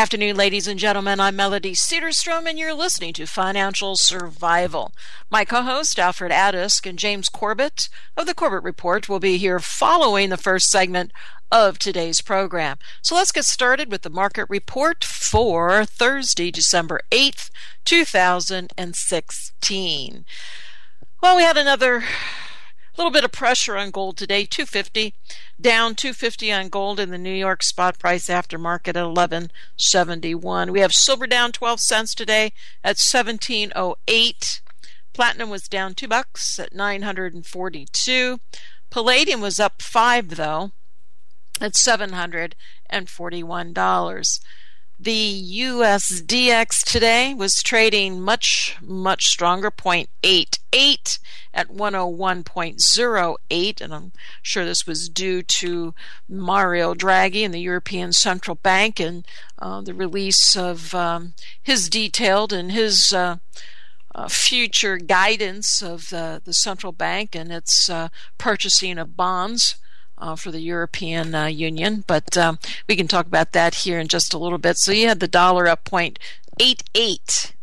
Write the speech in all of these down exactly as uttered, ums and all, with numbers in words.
afternoon, ladies and gentlemen. I'm Melody Cedarstrom, and you're listening to Financial Survival. My co-host, Alfred Adisk, and James Corbett of the Corbett Report will be here following the first segment of today's program. So let's get started with the market report for Thursday, December eighth, two thousand sixteen. Well, we had another little bit of pressure on gold today, two fifty, down two fifty on gold in the New York spot price after market at eleven seventy-one. We have silver down twelve cents today at seventeen oh eight. Platinum was down two bucks at nine hundred forty-two. Palladium was up five though at seven hundred forty-one dollars. The U S D X today was trading much, much stronger, zero point eight eight at one oh one point oh eight, and I'm sure this was due to Mario Draghi and the European Central Bank and uh, the release of um, his detailed and his uh, uh, future guidance of uh, the central bank and its uh, purchasing of bonds Uh, for the European uh, Union, but um, we can talk about that here in just a little bit. So you had the dollar up zero point eight eight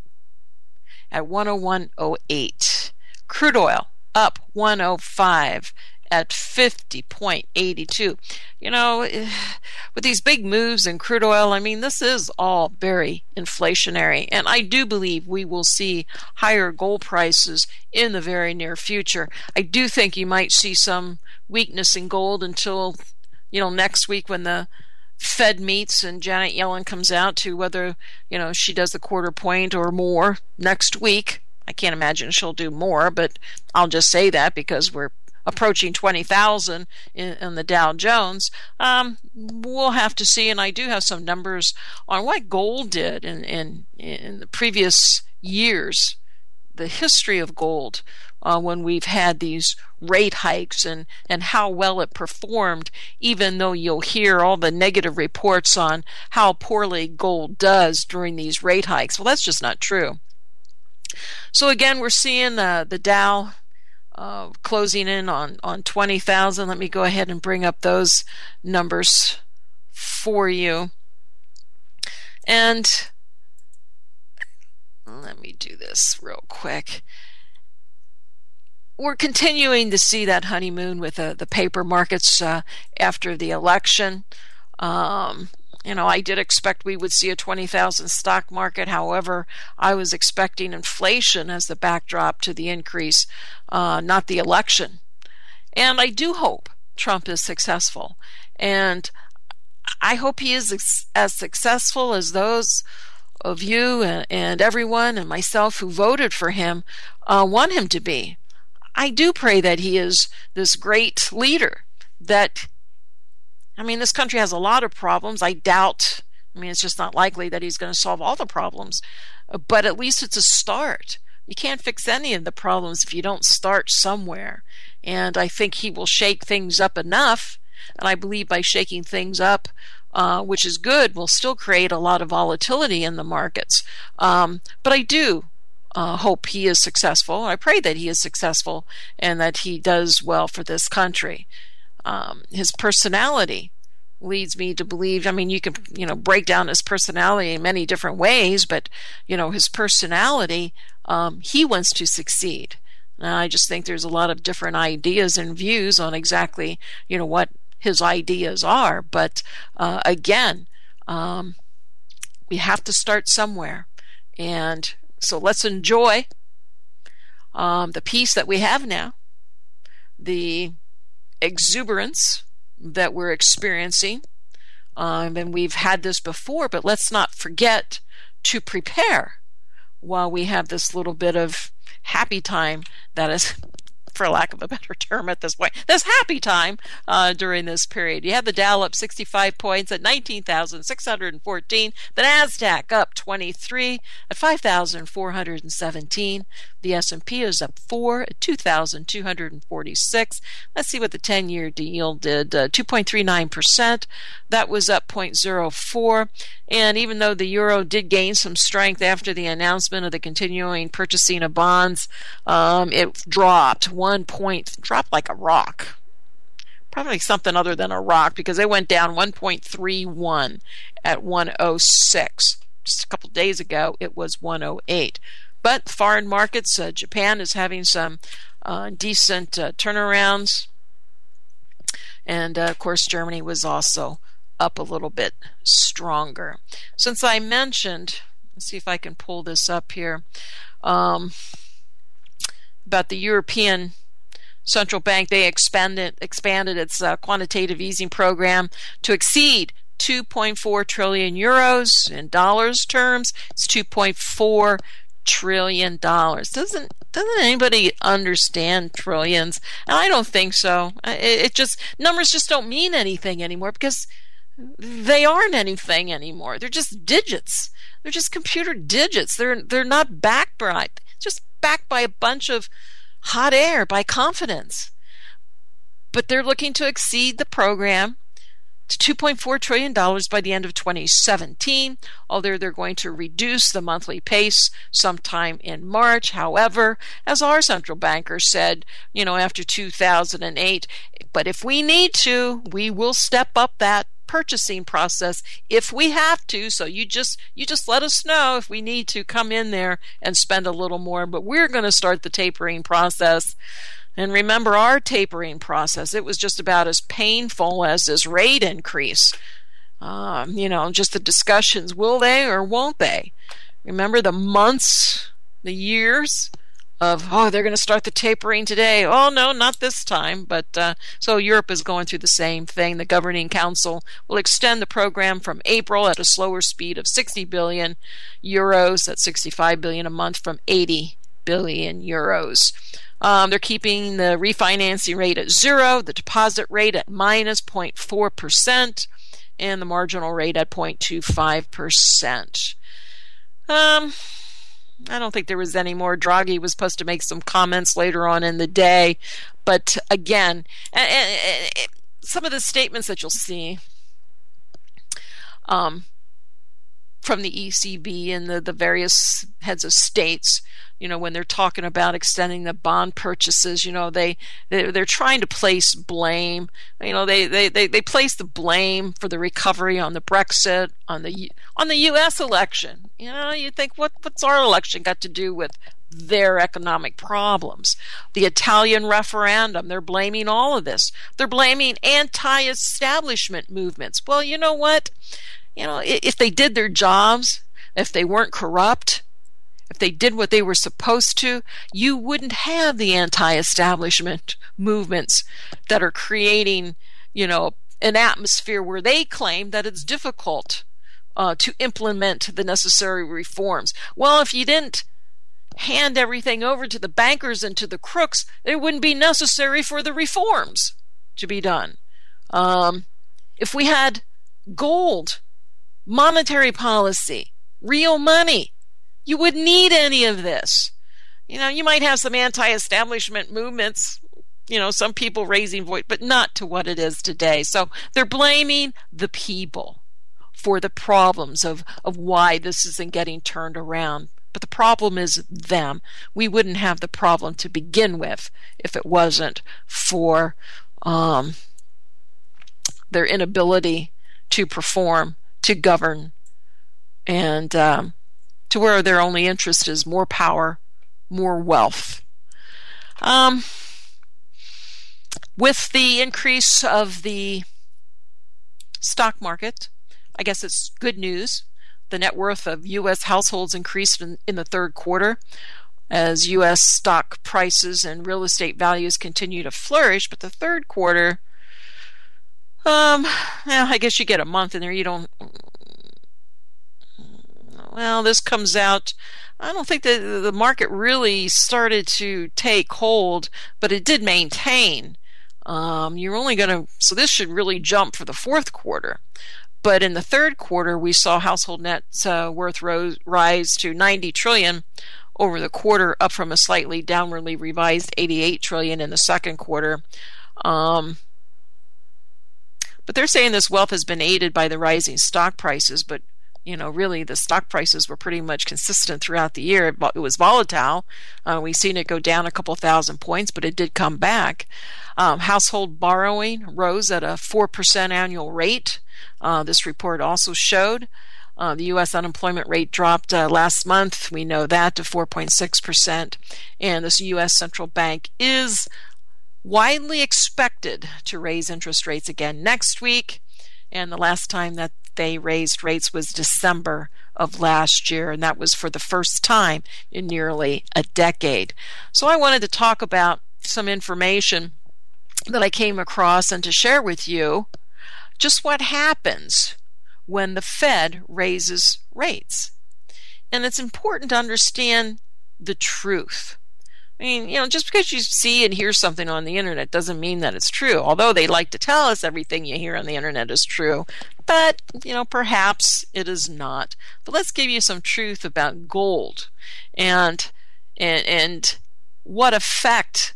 at one oh one oh eight. Crude oil up one oh five at fifty point eight two. You know, with these big moves in crude oil, I mean, this is all very inflationary, and I do believe we will see higher gold prices in the very near future. I do think you might see some weakness in gold until, you know, next week when the Fed meets and Janet Yellen comes out to whether, you know, she does the quarter point or more next week. I can't imagine she'll do more, but I'll just say that because we're approaching twenty thousand in, in the Dow Jones. Um, we'll have to see, and I do have some numbers on what gold did in, in, in the previous years, the history of gold uh, when we've had these rate hikes and, and how well it performed, even though you'll hear all the negative reports on how poorly gold does during these rate hikes. Well, that's just not true. So again, we're seeing uh, the Dow Uh, closing in on, on twenty thousand. Let me go ahead and bring up those numbers for you. And let me do this real quick. We're continuing to see that honeymoon with uh, the paper markets uh, after the election. Um, You know, I did expect we would see a twenty thousand stock market. However, I was expecting inflation as the backdrop to the increase, uh, not the election. And I do hope Trump is successful. And I hope he is as successful as those of you and, and everyone and myself who voted for him uh, want him to be. I do pray that he is this great leader that I mean, this country has a lot of problems. I doubt, I mean, it's just not likely that he's going to solve all the problems. But at least it's a start. You can't fix any of the problems if you don't start somewhere. And I think he will shake things up enough. And I believe by shaking things up, uh, which is good, will still create a lot of volatility in the markets. Um, but I do uh, hope he is successful. I pray that he is successful and that he does well for this country. Um, his personality leads me to believe, I mean, you can, you know, break down his personality in many different ways, but, you know, his personality, um, he wants to succeed. And I just think there's a lot of different ideas and views on exactly, you know, what his ideas are. But, uh, again, um, we have to start somewhere. And so let's enjoy, um, the peace that we have now, the exuberance that we're experiencing, um, and we've had this before, but let's not forget to prepare while we have this little bit of happy time that is, for lack of a better term at this point, this happy time uh, during this period. You have the Dow up sixty-five points at nineteen thousand six hundred fourteen, the NASDAQ up twenty-three at five thousand four hundred seventeen, the S and P is up four at two thousand two hundred forty-six. Let's see what the ten-year yield did, uh, two point three nine percent. That was up zero point zero four. And even though the euro did gain some strength after the announcement of the continuing purchasing of bonds, um, it dropped one point, dropped like a rock. probably something other than a rock, because they went down one point three one at one oh six. Just a couple days ago, it was one oh eight. But foreign markets, uh, Japan is having some uh, decent uh, turnarounds. And, uh, of course, Germany was also up a little bit stronger. Since I mentioned, let's see if I can pull this up here, um, about the European Central Bank, they expanded, expanded its uh, quantitative easing program to exceed two point four trillion euros in dollars terms. It's two point four trillion dollars. Doesn't doesn't anybody understand trillions? And I don't think so. It, it just numbers just don't mean anything anymore, because they aren't anything anymore. They're just digits. They're just computer digits. They're they're not backed by just backed by a bunch of hot air, by confidence. But they're looking to exceed the program to two point four trillion dollars by the end of twenty seventeen, although they're going to reduce the monthly pace sometime in March. However, as our central banker said, you know, after two thousand eight, but if we need to, we will step up that purchasing process if we have to. So you just you just let us know if we need to come in there and spend a little more, but we're going to start the tapering process. And remember our tapering process, it was just about as painful as this rate increase. Um, you know, just the discussions, will they or won't they? Remember the months, the years of, oh, they're going to start the tapering today. Oh, no, not this time. But uh, so Europe is going through the same thing. The Governing Council will extend the program from April at a slower speed of sixty billion euros, that's sixty-five billion a month, from eighty billion euros. Um, they're keeping the refinancing rate at zero, the deposit rate at minus zero point four percent, and the marginal rate at zero point two five percent. Um, I don't think there was any more. Draghi was supposed to make some comments later on in the day, but again, and, and, and some of the statements that you'll see um, from the E C B and the, the various heads of states, you know, when they're talking about extending the bond purchases, you know, they, they, they're trying to place blame. You know, they, they, they, they place the blame for the recovery on the Brexit, on the on the U S election. You know, you think, what what's our election got to do with their economic problems? The Italian referendum, they're blaming all of this. They're blaming anti-establishment movements. Well, you know what? You know, if they did their jobs, if they weren't corrupt, if they did what they were supposed to, you wouldn't have the anti-establishment movements that are creating, you know, an atmosphere where they claim that it's difficult uh, to implement the necessary reforms. Well, if you didn't hand everything over to the bankers and to the crooks, it wouldn't be necessary for the reforms to be done. Um, if we had gold, monetary policy, real money, you wouldn't need any of this. You know, you might have some anti-establishment movements, you know, some people raising voice, but not to what it is today. So they're blaming the people for the problems of, of why this isn't getting turned around. But the problem is them. We wouldn't have the problem to begin with if it wasn't for um, their inability to perform, to govern, and um, to where their only interest is more power, more wealth. Um, with the increase of the stock market, I guess it's good news. The net worth of U S households increased in, in the third quarter as U S stock prices and real estate values continue to flourish. But the third quarter, um, well, I guess you get a month in there. You don't. Well, this comes out, I don't think that the market really started to take hold, but it did maintain. Um, you're only going to, so this should really jump for the fourth quarter. But in the third quarter, we saw household net uh, worth rose, rise to ninety trillion over the quarter, up from a slightly downwardly revised eighty-eight trillion in the second quarter. Um, but they're saying this wealth has been aided by the rising stock prices, but you know, really the stock prices were pretty much consistent throughout the year. It was volatile. Uh, we've seen it go down a couple thousand points, but it did come back. Um, household borrowing rose at a four percent annual rate. Uh, this report also showed. Uh, the U S unemployment rate dropped uh, last month. We know that to four point six percent. And this U S central bank is widely expected to raise interest rates again next week. And the last time that they raised rates was December of last year, and that was for the first time in nearly a decade. So I wanted to talk about some information that I came across and to share with you just what happens when the Fed raises rates. And it's important to understand the truth. I mean, you know, just because you see and hear something on the internet doesn't mean that it's true. Although they like to tell us everything you hear on the internet is true. But, you know, perhaps it is not. But let's give you some truth about gold and and, and what effect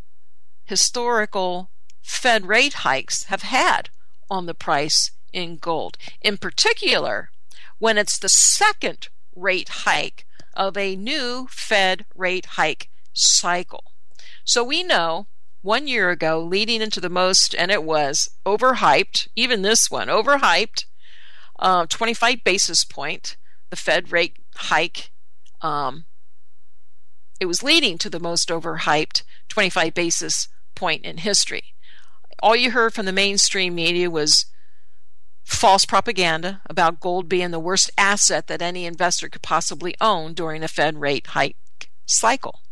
historical Fed rate hikes have had on the price in gold. In particular, when it's the second rate hike of a new Fed rate hike cycle. So we know one year ago, leading into the most, and it was overhyped, even this one, overhyped, uh, twenty-five basis point, the Fed rate hike, um, it was leading to the most overhyped twenty-five basis point in history. All you heard from the mainstream media was false propaganda about gold being the worst asset that any investor could possibly own during a Fed rate hike cycle.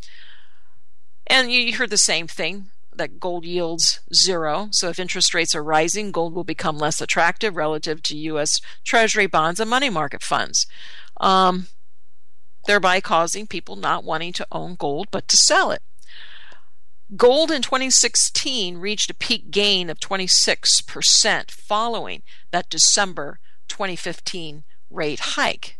And you heard the same thing, that gold yields zero. So if interest rates are rising, gold will become less attractive relative to U S Treasury bonds and money market funds, um, thereby causing people not wanting to own gold but to sell it. Gold in twenty sixteen reached a peak gain of twenty-six percent following that December twenty fifteen rate hike.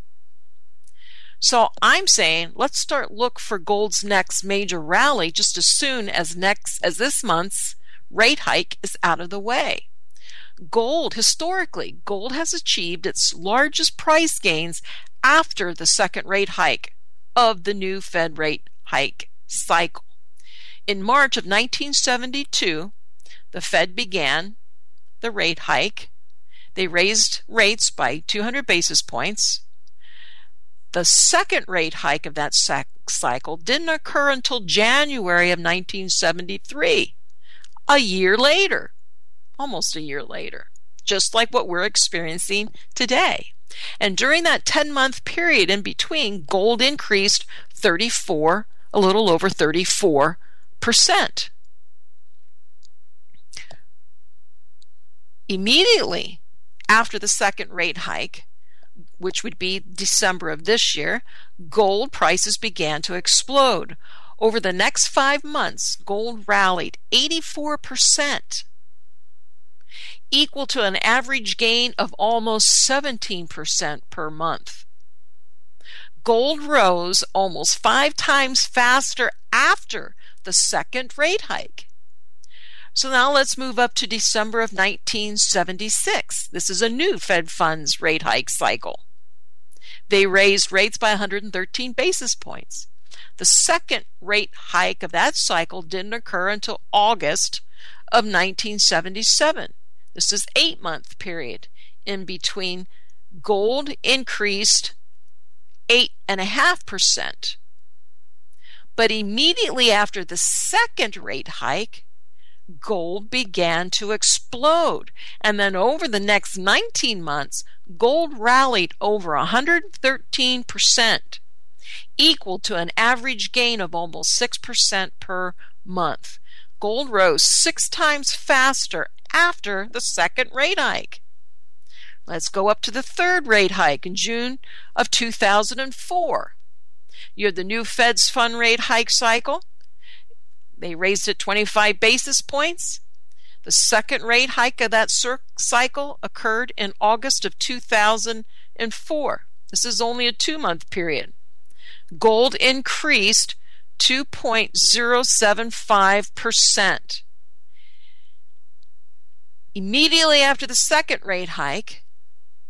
So I'm saying let's start look for gold's next major rally just as soon as next as this month's rate hike is out of the way. Gold, historically, gold has achieved its largest price gains after the second rate hike of the new Fed rate hike cycle. In March of nineteen seventy-two, the Fed began the rate hike. They raised rates by two hundred basis points. The second rate hike of that cycle didn't occur until January of nineteen seventy-three, a year later, almost a year later, just like what we're experiencing today. And during that ten-month period in between, gold increased thirty-four, a little over thirty-four percent. Immediately after the second rate hike, which would be December of this year, gold prices began to explode. Over the next five months, gold rallied eighty-four percent, equal to an average gain of almost seventeen percent per month. Gold rose almost five times faster after the second rate hike. So now let's move up to December of nineteen seventy-six. This is a new Fed funds rate hike cycle. They raised rates by one hundred thirteen basis points. The second rate hike of that cycle didn't occur until August of nineteen seventy-seven. This is an eight-month period in between. Gold increased eight point five percent. But immediately after the second rate hike, gold began to explode. And then over the next nineteen months, gold rallied over one hundred thirteen percent, equal to an average gain of almost six percent per month. Gold rose six times faster after the second rate hike. Let's go up to the third rate hike in June of two thousand four. You have the new Fed's fund rate hike cycle. They raised it twenty-five basis points. The second rate hike of that cycle occurred in August of two thousand four. This is only a two-month period. Gold increased two point zero seven five percent. Immediately after the second rate hike,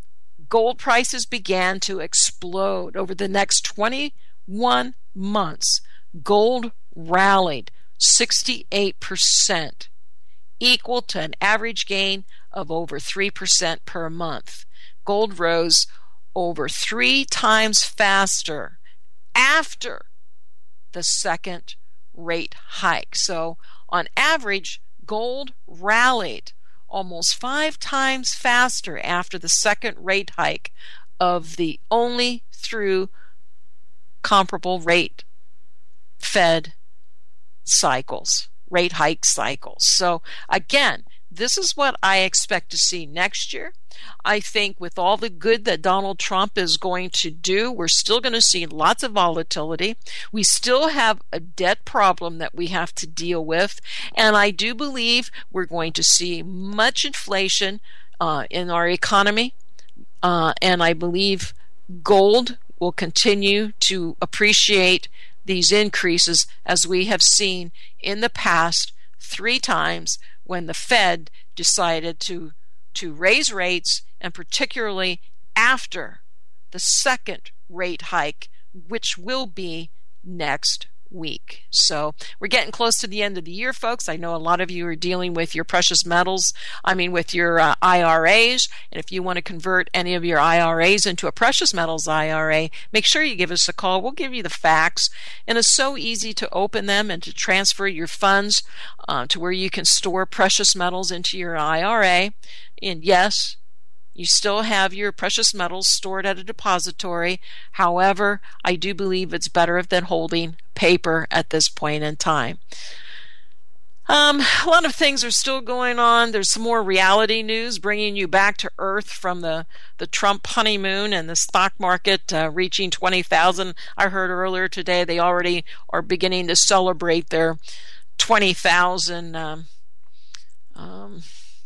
gold prices began to explode. Over the next twenty-one months, gold rallied sixty-eight percent, equal to an average gain of over three percent per month. Gold rose over three times faster after the second rate hike. So on average, gold rallied almost five times faster after the second rate hike of the only through comparable rate Fed cycles, rate hike cycles. So again, this is what I expect to see next year. I think with all the good that Donald Trump is going to do, we're still going to see lots of volatility. We still have a debt problem that we have to deal with. And I do believe we're going to see much inflation uh, in our economy. Uh, and I believe gold will continue to appreciate these increases as we have seen in the past three times when the Fed decided to to raise rates, and particularly after the second rate hike, which will be next week. So we're getting close to the end of the year, folks. I know a lot of you are dealing with your precious metals, I mean with your uh, I R As, and if you want to convert any of your I R As into a precious metals I R A, make sure you give us a call. We'll give you the facts, and it's so easy to open them and to transfer your funds uh, to where you can store precious metals into your I R A. And yes, you still have your precious metals stored at a depository. However, I do believe it's better than holding paper at this point in time. Um, a lot of things are still going on. There's some more reality news bringing you back to earth from the, the Trump honeymoon and the stock market uh, reaching twenty thousand. I heard earlier today they already are beginning to celebrate their twenty thousand um, um,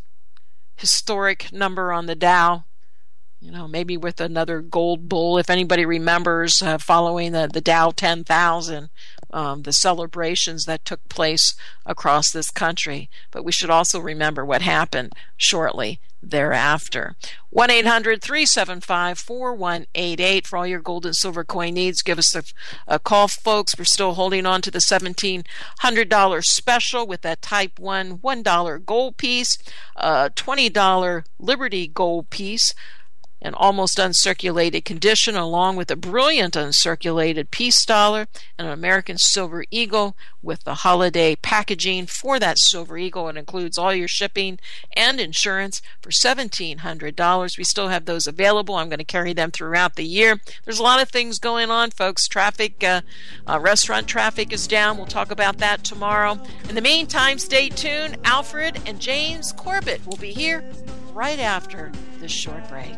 historic number on the Dow. You know, maybe with another gold bull, if anybody remembers uh, following the, the Dow ten thousand, um, the celebrations that took place across this country. But we should also remember what happened shortly thereafter. one eight hundred three seven five four one eight eight for all your gold and silver coin needs. Give us a, a call, folks. We're still holding on to the seventeen hundred dollars special with that type one one dollar gold piece, a twenty dollars Liberty gold piece, an almost uncirculated condition, along with a brilliant uncirculated peace dollar and an American Silver Eagle with the holiday packaging for that Silver Eagle. It includes all your shipping and insurance for seventeen hundred dollars. We still have those available. I'm going to carry them throughout the year. There's a lot of things going on, folks. Traffic, uh, uh, restaurant traffic is down. We'll talk about that tomorrow. In the meantime, stay tuned. Alfred and James Corbett will be here right after this short break.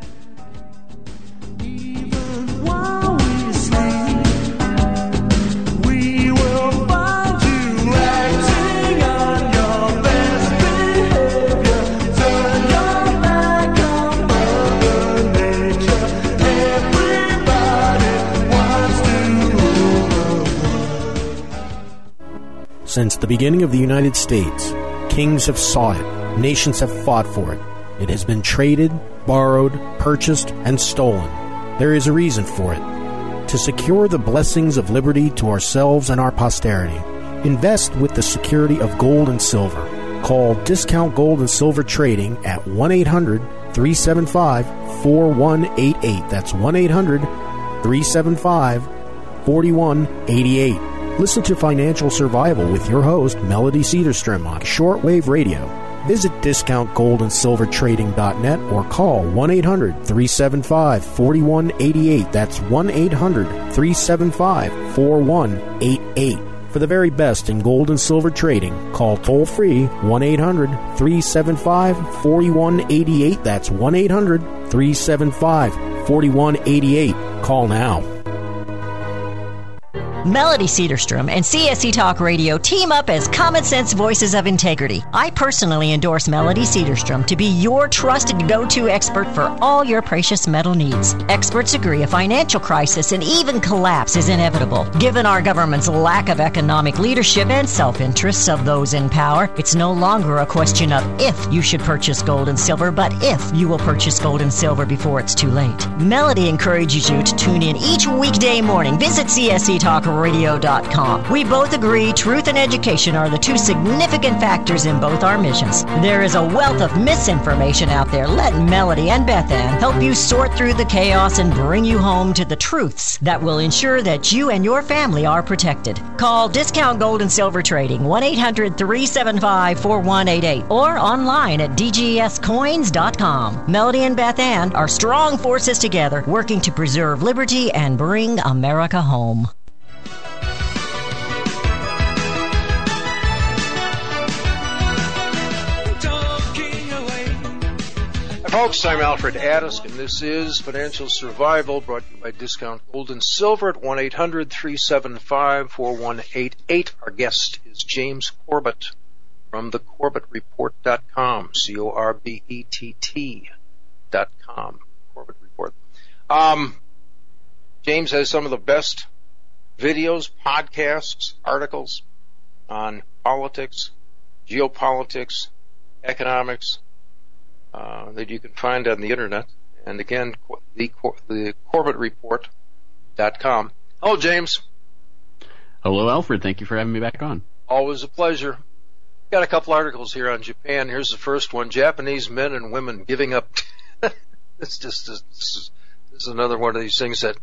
Even while we sleep, we will find you acting on your best behavior. Turn your back on Mother Nature. Everybody wants to rule the world. Since the beginning of the United States, kings have sought it, nations have fought for it. It has been traded, borrowed, purchased, and stolen. There is a reason for it. To secure the blessings of liberty to ourselves and our posterity, invest with the security of gold and silver. Call Discount Gold and Silver Trading at one eight hundred three seven five four one eight eight. That's one eight hundred three seven five four one eight eight. Listen to Financial Survival with your host, Melody Cedarstrom, on shortwave radio. Visit discount gold and silver trading dot net or call one eight hundred three seven five four one eight eight. That's one eight hundred three seven five four one eight eight. For the very best in gold and silver trading, call toll-free one eight hundred three seven five four one eight eight. That's one eight hundred three seven five four one eight eight. Call now. Melody Cedarstrom and C S C Talk Radio team up as common sense voices of integrity. I personally endorse Melody Cedarstrom to be your trusted go-to expert for all your precious metal needs. Experts agree a financial crisis and even collapse is inevitable. Given our government's lack of economic leadership and self-interests of those in power, it's no longer a question of if you should purchase gold and silver, but if you will purchase gold and silver before it's too late. Melody encourages you to tune in each weekday morning. Visit C S C talk radio dot com. We both agree truth and education are the two significant factors in both our missions. There is a wealth of misinformation out there. Let Melody and Beth Ann help you sort through the chaos and bring you home to the truths that will ensure that you and your family are protected. Call Discount Gold and Silver Trading one eight hundred three seven five four one eight eight or online at d g s coins dot com. Melody and Beth Ann are strong forces together working to preserve liberty and bring America home. Folks, I'm Alfred Addis, and this is Financial Survival, brought to you by Discount Gold and Silver at one eight hundred three seven five four one eight eight. Our guest is James Corbett from the corbett report dot com, C O R B E T T dot com, Corbett Report. Um, James has some of the best videos, podcasts, articles on politics, geopolitics, economics, Uh, that you can find on the internet. And again, the, the corbett report dot com. Hello, James. Hello, Alfred. Thank you for having me back on. Always a pleasure. Got a couple articles here on Japan. Here's the first one. Japanese men and women giving up. It's just this is, this is another one of these things that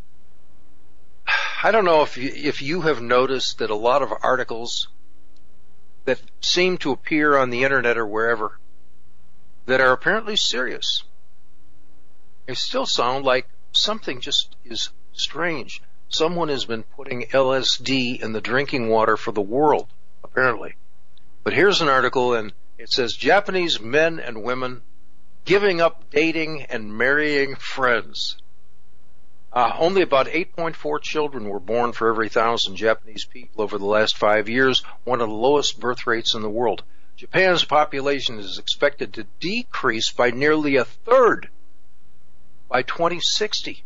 I don't know if you, if you have noticed that a lot of articles that seem to appear on the internet or wherever that are apparently serious, they still sound like something just is strange. Someone has been putting L S D in the drinking water for the world, apparently. But here's an article, and it says, Japanese men and women giving up dating and marrying friends. Uh, only about eight point four children were born for every thousand Japanese people over the last five years, one of the lowest birth rates in the world. Japan's population is expected to decrease by nearly a third by twenty sixty.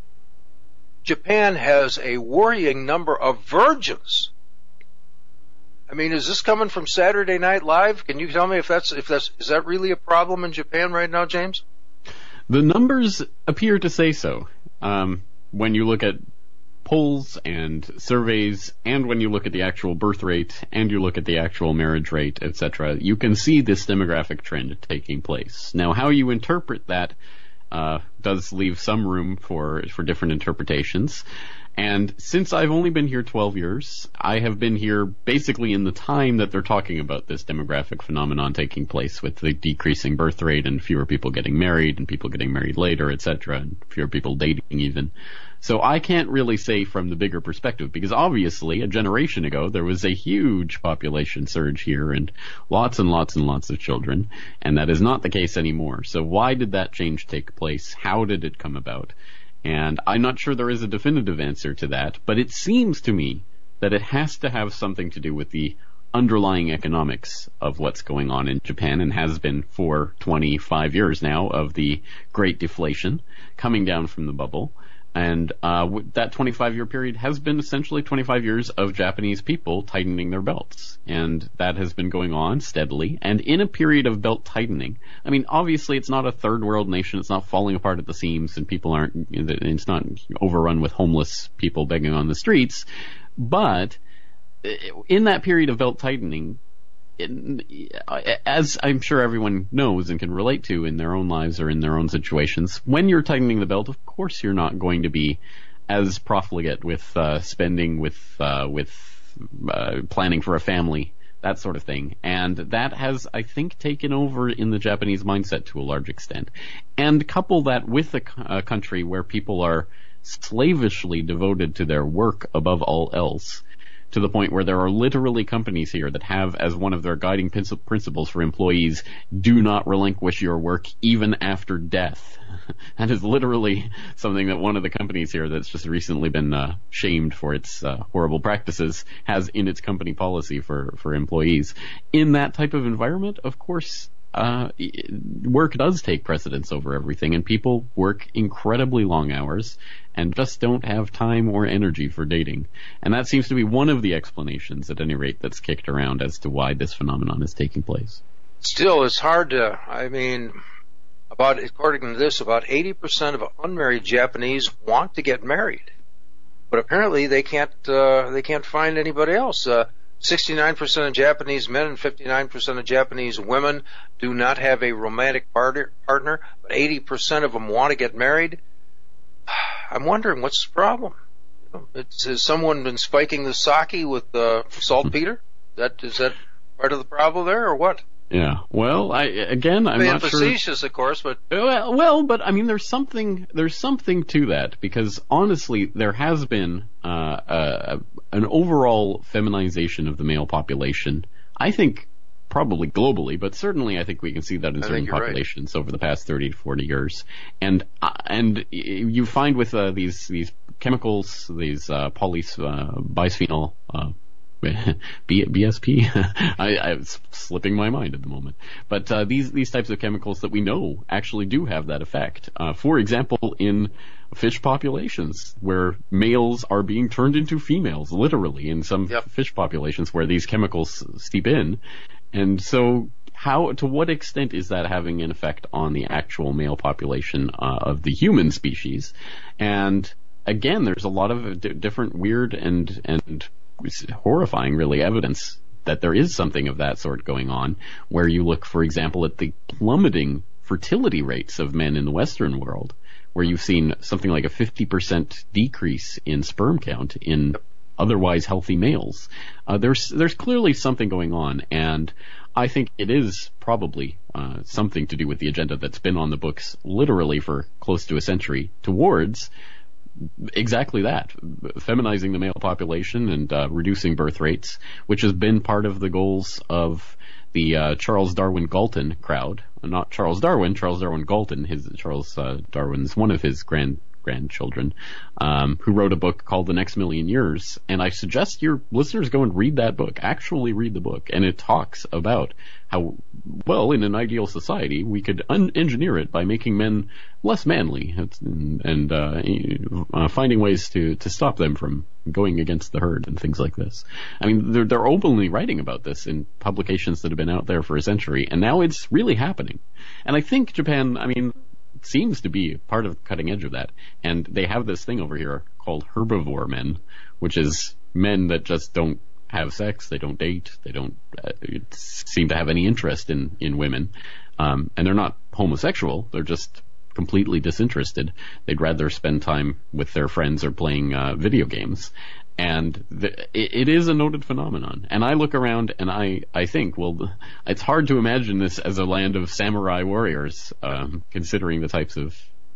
Japan has a worrying number of virgins. I mean, is this coming from Saturday Night Live? Can you tell me if that's if that's is that really a problem in Japan right now, James? The numbers appear to say so. Um, when you look at polls and surveys, and when you look at the actual birth rate, and you look at the actual marriage rate, et cetera, you can see this demographic trend taking place. Now, how you interpret that uh, does leave some room for for different interpretations. And since I've only been here twelve years, I have been here basically in the time that they're talking about this demographic phenomenon taking place, with the decreasing birth rate and fewer people getting married and people getting married later, et cetera, and fewer people dating even. So I can't really say from the bigger perspective, because obviously a generation ago there was a huge population surge here and lots and lots and lots of children, and that is not the case anymore. So why did that change take place? How did it come about? And I'm not sure there is a definitive answer to that, but it seems to me that it has to have something to do with the underlying economics of what's going on in Japan, and has been for twenty-five years now, of the Great Deflation coming down from the bubble. And uh, that twenty-five year period has been essentially twenty-five years of Japanese people tightening their belts. And that has been going on steadily. And in a period of belt tightening, I mean, obviously it's not a third world nation. It's not falling apart at the seams, and people aren't, it's not overrun with homeless people begging on the streets. But in that period of belt tightening, as I'm sure everyone knows and can relate to in their own lives or in their own situations, when you're tightening the belt, of course you're not going to be as profligate with uh, spending, with uh, with uh, planning for a family, that sort of thing. And that has, I think, taken over in the Japanese mindset to a large extent. And couple that with a, a country where people are slavishly devoted to their work above all else, to the point where there are literally companies here that have as one of their guiding principles for employees, do not relinquish your work even after death. That is literally something that one of the companies here that's just recently been uh, shamed for its uh, horrible practices has in its company policy for, for employees. In that type of environment, of course, uh, work does take precedence over everything, and people work incredibly long hours and just don't have time or energy for dating. And that seems to be one of the explanations, at any rate, that's kicked around as to why this phenomenon is taking place. Still, it's hard to, I mean, about, according to this, about eighty percent of unmarried Japanese want to get married. But apparently they can't, uh, they can't find anybody else. Uh, sixty-nine percent of Japanese men and fifty-nine percent of Japanese women do not have a romantic partner, partner, but eighty percent of them want to get married. I'm wondering, what's the problem? You know, it's, has someone been spiking the sake with uh, saltpeter? That, is that part of the problem there, or what? Yeah. Well, I again, I'm Being not sure. facetious, of course, but Well, well, but I mean, there's something there's something to that, because honestly, there has been uh, uh, an overall feminization of the male population. I think probably globally, but certainly I think we can see that in I certain think you're right. populations over the past thirty to forty years. And uh, and you find with uh, these these chemicals, these uh, poly uh, bisphenol. Uh, B- BSP? I, I was slipping my mind at the moment. But uh, these these types of chemicals that we know actually do have that effect. Uh, for example, in fish populations, where males are being turned into females, literally, in some Yep. fish populations where these chemicals seep in. And so how, to what extent is that having an effect on the actual male population uh, of the human species? And again, there's a lot of d- different weird and and horrifying, really, evidence that there is something of that sort going on, where you look, for example, at the plummeting fertility rates of men in the Western world, where you've seen something like a fifty percent decrease in sperm count in otherwise healthy males. Uh, there's there's clearly something going on, and I think it is probably uh, something to do with the agenda that's been on the books literally for close to a century towards exactly that, feminizing the male population and uh, reducing birth rates, which has been part of the goals of the uh, Charles Darwin Galton crowd. Not Charles Darwin, Charles Darwin Galton. His Charles uh, Darwin's one of his grand grandchildren, um, who wrote a book called The Next Million Years. And I suggest your listeners go and read that book. Actually read the book. And it talks about how, well, in an ideal society, we could un- engineer it by making men less manly and, and uh, uh, finding ways to, to stop them from going against the herd and things like this. I mean, they're, they're openly writing about this in publications that have been out there for a century, and now it's really happening. And I think Japan, I mean, seems to be part of the cutting edge of that. And they have this thing over here called herbivore men, which is men that just don't have sex, they don't date, they don't uh, seem to have any interest in, in women. Um, and they're not homosexual, they're just completely disinterested. They'd rather spend time with their friends or playing uh, video games. And the, it, it is a noted phenomenon. And I look around and I, I think, well, it's hard to imagine this as a land of samurai warriors, um, considering the types of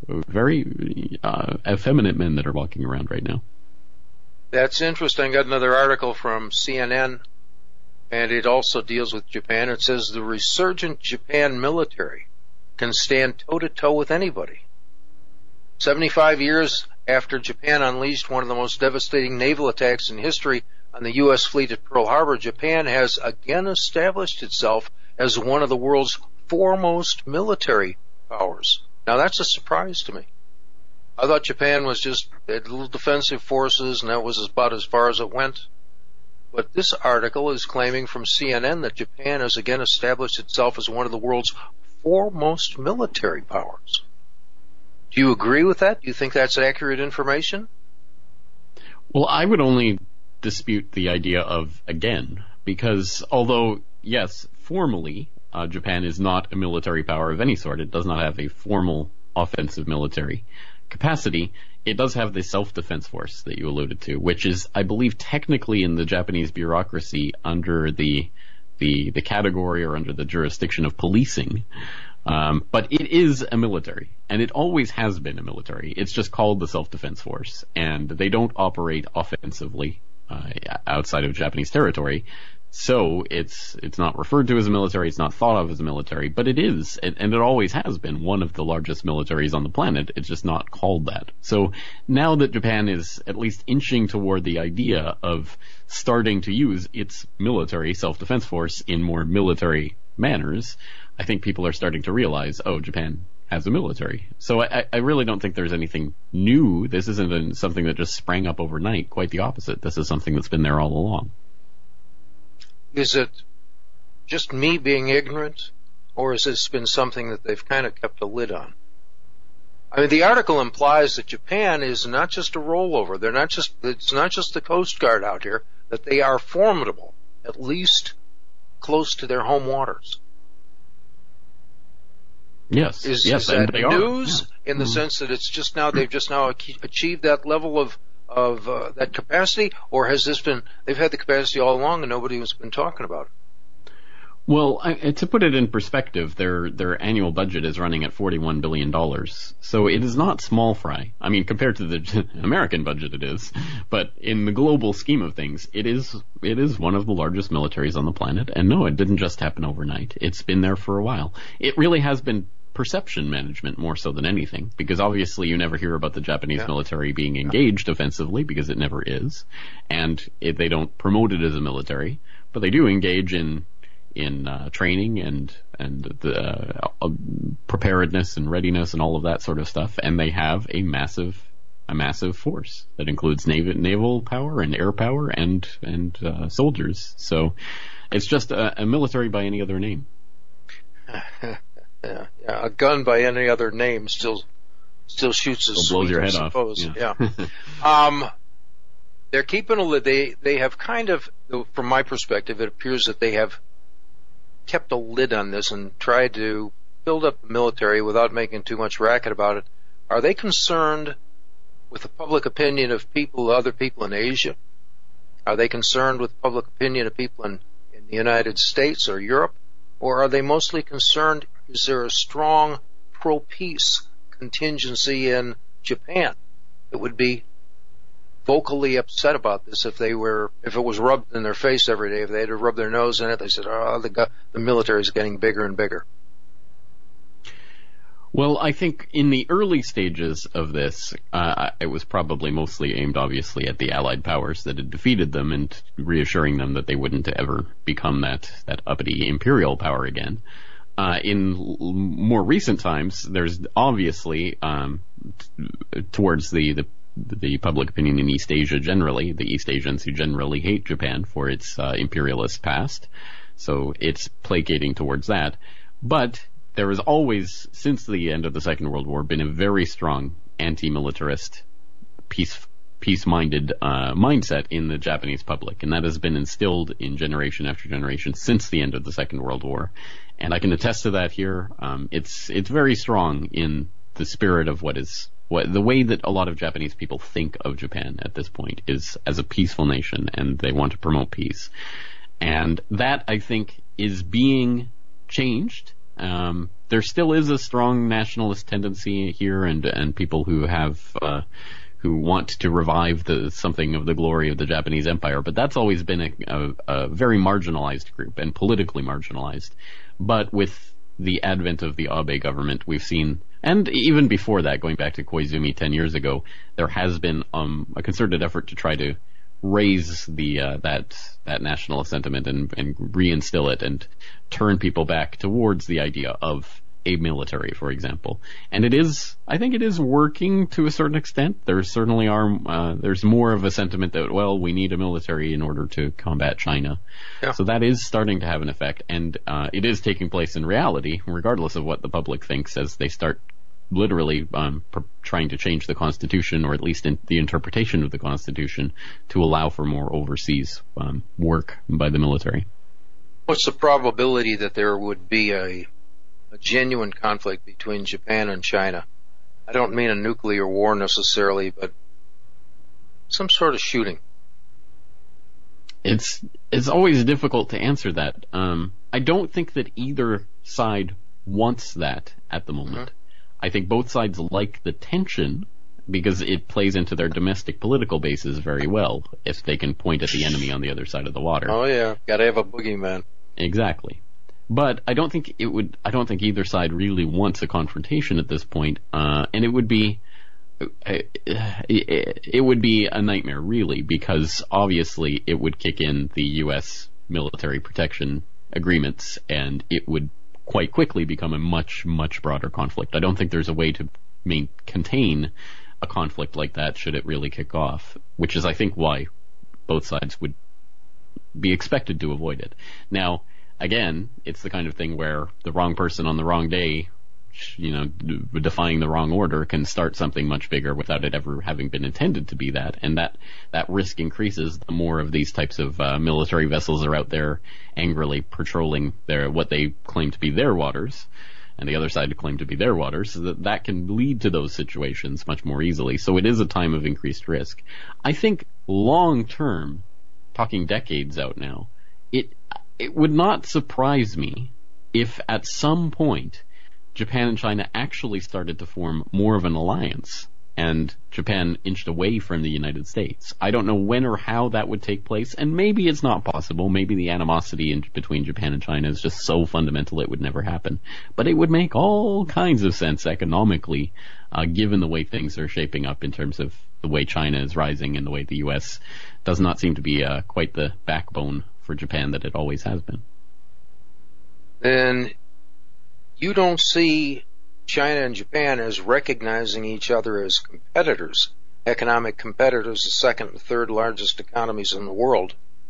very uh, effeminate men that are walking around right now. that's interesting. Got another article from C N N, and it also deals with Japan. It says the resurgent Japan military can stand toe-to-toe with anybody. seventy-five years after Japan unleashed one of the most devastating naval attacks in history on the U S fleet at Pearl Harbor, Japan has again established itself as one of the world's foremost military powers. Now that's a surprise to me. I thought Japan was just had little defensive forces, and that was about as far as it went. But this article is claiming from C N N that Japan has again established itself as one of the world's foremost military powers. Do you agree with that? Do you think that's accurate information? Well, I would only dispute the idea of again, because although, yes, formally, uh, Japan is not a military power of any sort, it does not have a formal offensive military capacity, it does have the self-defense force that you alluded to, which is, I believe, technically in the Japanese bureaucracy under the the, the category or under the jurisdiction of policing. Um, but it is a military, and it always has been a military. It's just called the self-defense force, and they don't operate offensively uh, outside of Japanese territory. So it's it's not referred to as a military, it's not thought of as a military, but it is, and, and it always has been, one of the largest militaries on the planet. It's just not called that. So now that Japan is at least inching toward the idea of starting to use its military self-defense force in more military manners, I think people are starting to realize, oh, Japan has a military. So I, I really don't think there's anything new. This isn't a, something that just sprang up overnight. Quite the opposite. This is something that's been there all along. Is it just me being ignorant, or has this been something that they've kind of kept a lid on? I mean, the article implies that Japan is not just a rollover. They're not just, it's not just the Coast Guard out here, that they are formidable, at least close to their home waters. Yes, is, yes, is and that they news are. Yeah. in the mm-hmm. sense that it's just now, they've just now achieved that level of of uh, that capacity, or has this been, they've had the capacity all along and nobody has been talking about it? Well, I, to put it in perspective, their their annual budget is running at forty-one billion dollars. So it is not small fry. I mean, compared to the American budget it is, but in the global scheme of things, it is it is one of the largest militaries on the planet. And no, it didn't just happen overnight. It's been there for a while. It really has been perception management more so than anything, because obviously you never hear about the Japanese yeah. military being engaged yeah. offensively, because it never is, and it, they don't promote it as a military, but they do engage in in uh, training and and the uh, preparedness and readiness and all of that sort of stuff, and they have a massive a massive force that includes naval naval power and air power and and uh, soldiers. So it's just a, a military by any other name. Yeah, yeah, a gun by any other name still still shoots as blows your I head suppose. off. Yeah. yeah. um, they're keeping a they they have kind of, from my perspective, it appears that they have kept a lid on this and tried to build up the military without making too much racket about it. Are they concerned with the public opinion of people, other people in Asia? Are they concerned with public opinion of people in, in the United States or Europe? Or are they mostly concerned, is there a strong pro-peace contingency in Japan that would be vocally upset about this if they were, if it was rubbed in their face every day, if they had to rub their nose in it, they said, oh, the, the military is getting bigger and bigger? Well, I think in the early stages of this, uh, it was probably mostly aimed, obviously, at the Allied powers that had defeated them and reassuring them that they wouldn't ever become that, that uppity imperial power again. Uh, in l- more recent times, there's obviously, um, t- towards the, the the public opinion in East Asia generally, the East Asians who generally hate Japan for its uh, imperialist past. So it's placating towards that. But there has always, since the end of the Second World War, been a very strong anti-militarist, peace, peace-minded uh, mindset in the Japanese public, and that has been instilled in generation after generation since the end of the Second World War. And I can attest to that here. Um, it's it's very strong in the spirit of what is what the way that a lot of Japanese people think of Japan at this point is as a peaceful nation, and they want to promote peace. And that, I think, is being changed. Um, there still is a strong nationalist tendency here, and and people who have uh, who want to revive the something of the glory of the Japanese Empire. But that's always been a, a, a very marginalized group and politically marginalized. But with the advent of the Abe government, we've seen, and even before that, going back to Koizumi ten years ago, there has been um, a concerted effort to try to raise the uh, that that nationalist sentiment and, and reinstill it and turn people back towards the idea of a military, for example. And it is, I think it is working to a certain extent. There certainly are, uh, there's more of a sentiment that, well, we need a military in order to combat China. Yeah. So that is starting to have an effect, and uh, it is taking place in reality, regardless of what the public thinks, as they start literally um, pr- trying to change the Constitution, or at least in the interpretation of the Constitution, to allow for more overseas um, work by the military. What's the probability that there would be a, a genuine conflict between Japan and China? I don't mean a nuclear war necessarily, but some sort of shooting. It's it's always difficult to answer that. Um, I don't think that either side wants that at the moment. Mm-hmm. I think both sides like the tension because it plays into their domestic political bases very well if they can point at the enemy on the other side of the water. Oh yeah, got to have a boogeyman. Exactly. But I don't think it would. I don't think either side really wants a confrontation at this point, uh, and it would be, it, it would be a nightmare really, because obviously it would kick in the U S military protection agreements, and it would quite quickly become a much much broader conflict. I don't think there's a way to main, contain a conflict like that should it really kick off, which is I think why both sides would be expected to avoid it. Now, again, it's the kind of thing where the wrong person on the wrong day, you know, defying the wrong order can start something much bigger without it ever having been intended to be that, and that, that risk increases the more of these types of uh, military vessels are out there angrily patrolling their what they claim to be their waters, and the other side claim to be their waters, so that, that can lead to those situations much more easily. So it is a time of increased risk. I think long term, talking decades out now, it it would not surprise me if at some point Japan and China actually started to form more of an alliance, and Japan inched away from the United States. I don't know when or how that would take place, and maybe it's not possible. Maybe the animosity in between Japan and China is just so fundamental it would never happen. But it would make all kinds of sense economically, uh, given the way things are shaping up in terms of the way China is rising and the way the U S does not seem to be uh, quite the backbone for Japan that it always has been. Then you don't see China and Japan as recognizing each other as competitors, economic competitors, the second and third largest economies in the world.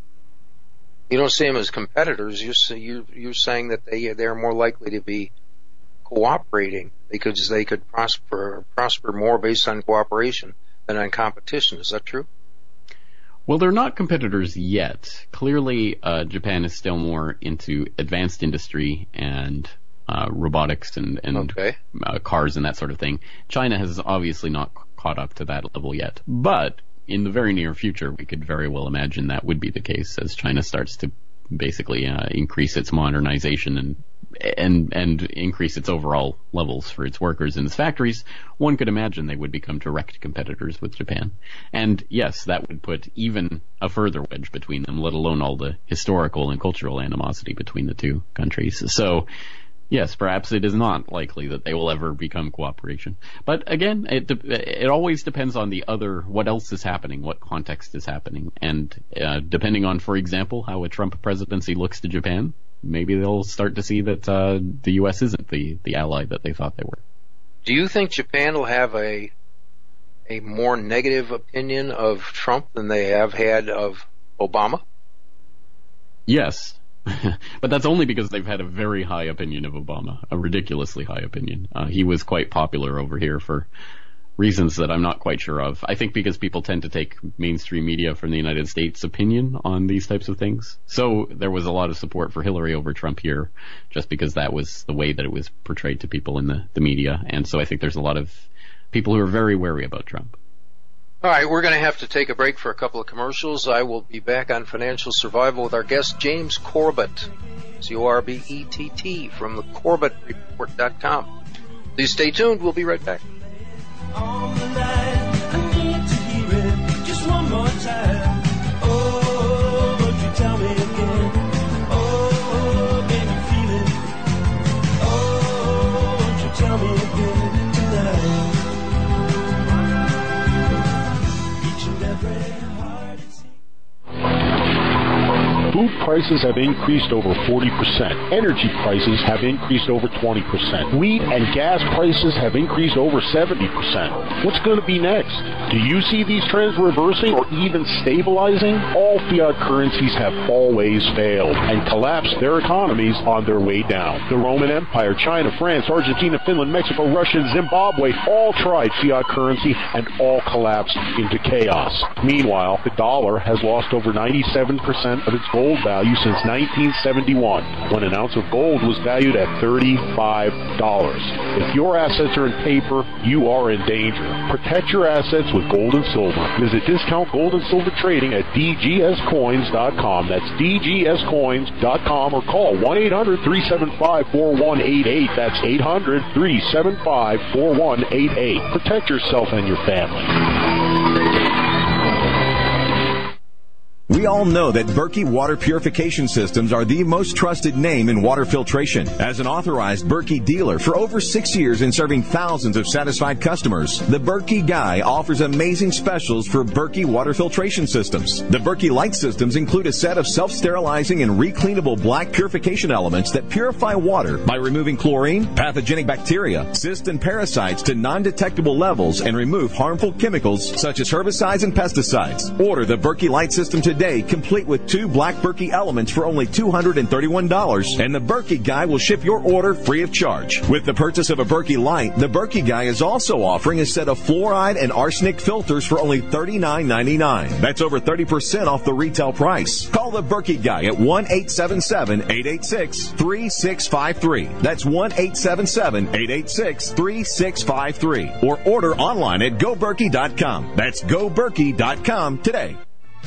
You don't see them as competitors. You're you're, you're saying that they they're more likely to be cooperating because they could prosper prosper more based on cooperation than on competition. Is that true? Well, they're not competitors yet. Clearly, uh, Japan is still more into advanced industry and uh, robotics and, and okay. uh, cars and that sort of thing. China has obviously not c- caught up to that level yet. But in the very near future, we could very well imagine that would be the case as China starts to basically uh, increase its modernization and and and increase its overall levels for its workers in its factories. One could imagine they would become direct competitors with Japan. And yes, that would put even a further wedge between them, let alone all the historical and cultural animosity between the two countries. So yes, perhaps it is not likely that they will ever become cooperation. But again, it de- it always depends on the other, what else is happening, what context is happening. And uh, depending on, for example, how a Trump presidency looks to Japan, maybe they'll start to see that uh, the U S isn't the, the ally that they thought they were. Do you think Japan will have a a more negative opinion of Trump than they have had of Obama? Yes. But that's only because they've had a very high opinion of Obama, a ridiculously high opinion. Uh, he was quite popular over here for reasons that I'm not quite sure of. I think because people tend to take mainstream media from the United States opinion on these types of things. So there was a lot of support for Hillary over Trump here, just because that was the way that it was portrayed to people in the, the media. And so I think there's a lot of people who are very wary about Trump. All right, we're going to have to take a break for a couple of commercials. I will be back on Financial Survival with our guest, James Corbett, C O R B E T T, from the Corbett Report dot com. Please stay tuned. We'll be right back. On the line, I need to hear it just one more time. Oh, won't you tell me again? Oh, can you feel it? Oh, won't you tell me again tonight? Each and every heart is Food prices have increased over forty percent. Energy prices have increased over twenty percent. Wheat and gas prices have increased over seventy percent. What's going to be next? Do you see these trends reversing or even stabilizing? All fiat currencies have always failed and collapsed their economies on their way down. The Roman Empire, China, France, Argentina, Finland, Mexico, Russia, and Zimbabwe all tried fiat currency and all collapsed into chaos. Meanwhile, the dollar has lost over ninety-seven percent of its gold gold value since nineteen seventy-one, when an ounce of gold was valued at thirty-five dollars. If your assets are in paper, you are in danger. Protect your assets with gold and silver. Visit Discount Gold and Silver Trading at d g s coins dot com. That's d g s coins dot com, or call one eight hundred three seven five four one eight eight. That's eight hundred three seven five four one eight eight. Protect yourself and your family. We all know that Berkey Water Purification Systems are the most trusted name in water filtration. As an authorized Berkey dealer for over six years and serving thousands of satisfied customers, the Berkey Guy offers amazing specials for Berkey Water Filtration Systems. The Berkey Light Systems include a set of self-sterilizing and recleanable black purification elements that purify water by removing chlorine, pathogenic bacteria, cysts, and parasites to non-detectable levels and remove harmful chemicals such as herbicides and pesticides. Order the Berkey Light System today. Today, complete with two black Berkey elements for only two hundred thirty-one dollars, and the Berkey Guy will ship your order free of charge. With the purchase of a Berkey Light, the Berkey Guy is also offering a set of fluoride and arsenic filters for only thirty-nine ninety-nine. That's over thirty percent off the retail price. Call the Berkey Guy at one eight seven seven, eight eight six, three six five three. That's one eight seven seven, eight eight six, three six five three. Or order online at go berkey dot com. That's go berkey dot com today.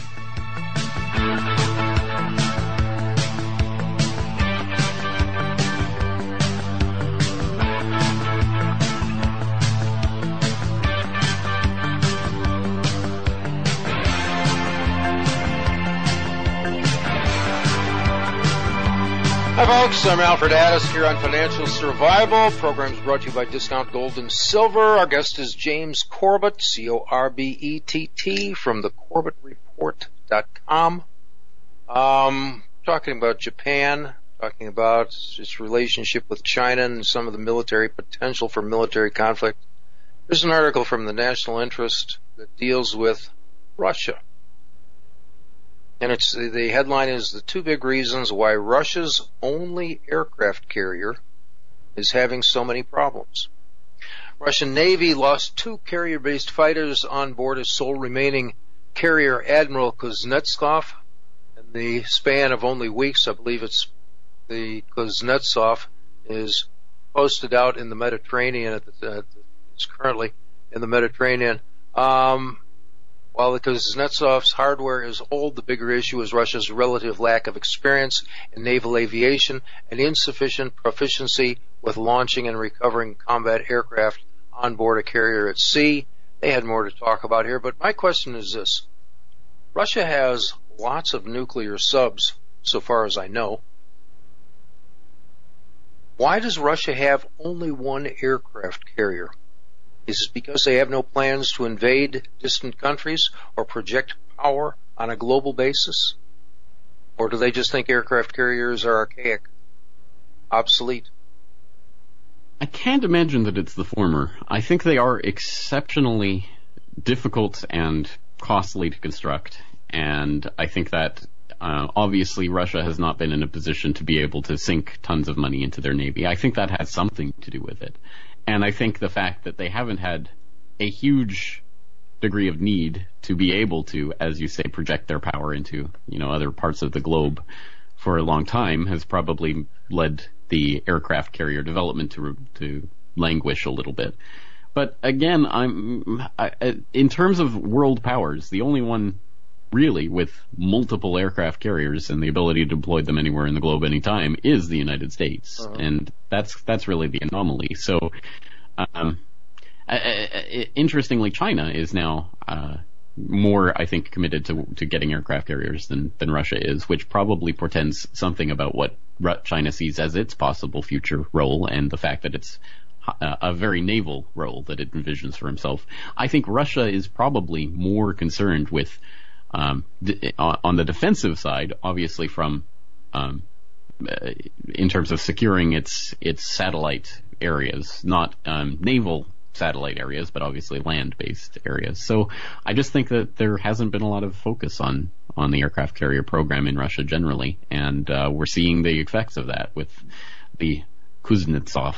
Hi folks, I'm Alfred Addis here on Financial Survival. Program is brought to you by Discount Gold and Silver. Our guest is James Corbett, C O R B E T T, from the corbett report dot com. Um, talking about Japan, talking about its relationship with China and some of the military potential for military conflict. There's an article from the National Interest that deals with Russia. And it's the headline is the two big reasons why Russia's only aircraft carrier is having so many problems. Russian Navy lost two carrier-based fighters on board its sole remaining carrier, Admiral Kuznetsov, in the span of only weeks. I believe it's the Kuznetsov is posted out in the Mediterranean. At the, uh, it's currently in the Mediterranean. Um, While the Kuznetsov's hardware is old, the bigger issue is Russia's relative lack of experience in naval aviation and insufficient proficiency with launching and recovering combat aircraft on board a carrier at sea. They had more to talk about here, but my question is this. Russia has lots of nuclear subs, so far as I know. Why does Russia have only one aircraft carrier? Is it because they have no plans to invade distant countries or project power on a global basis? Or do they just think aircraft carriers are archaic, obsolete? I can't imagine that it's the former. I think they are exceptionally difficult and costly to construct, and I think that uh, obviously Russia has not been in a position to be able to sink tons of money into their navy. I think that has something to do with it. And I think the fact that they haven't had a huge degree of need to be able to, as you say, project their power into, you know, other parts of the globe for a long time has probably led the aircraft carrier development to to languish a little bit. But again, I'm I, in terms of world powers, the only one really with multiple aircraft carriers and the ability to deploy them anywhere in the globe anytime is the United States. Uh-huh. And that's that's really the anomaly. So um, I, I, interestingly, China is now uh, more, I think, committed to to getting aircraft carriers than, than Russia is, which probably portends something about what China sees as its possible future role and the fact that it's a, a very naval role that it envisions for himself. I think Russia is probably more concerned with Um, d- on the defensive side, obviously from, um, uh, in terms of securing its its satellite areas, not um, naval satellite areas, but obviously land-based areas. So I just think that there hasn't been a lot of focus on, on the aircraft carrier program in Russia generally, and uh, we're seeing the effects of that with the Kuznetsov.